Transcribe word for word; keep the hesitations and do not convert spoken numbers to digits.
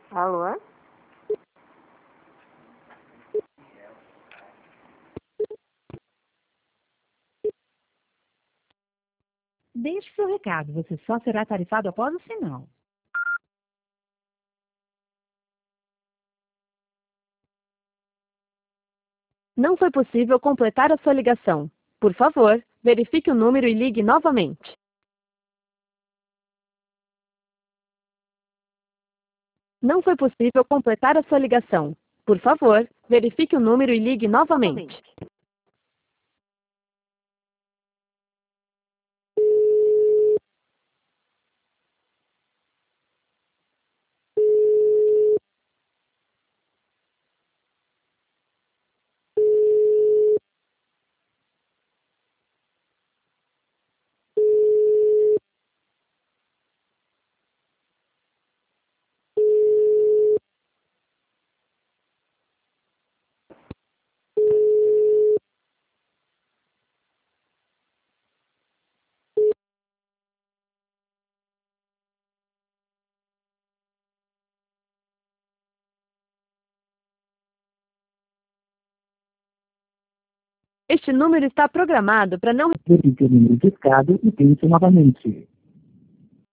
Alô? Deixe seu recado, você só será tarifado após o sinal. Não foi possível completar a sua ligação. Por favor, verifique o número e ligue novamente. Não foi possível completar a sua ligação. Por favor, verifique o número e ligue novamente. Este número está programado para não... Repita o número discado e tente novamente.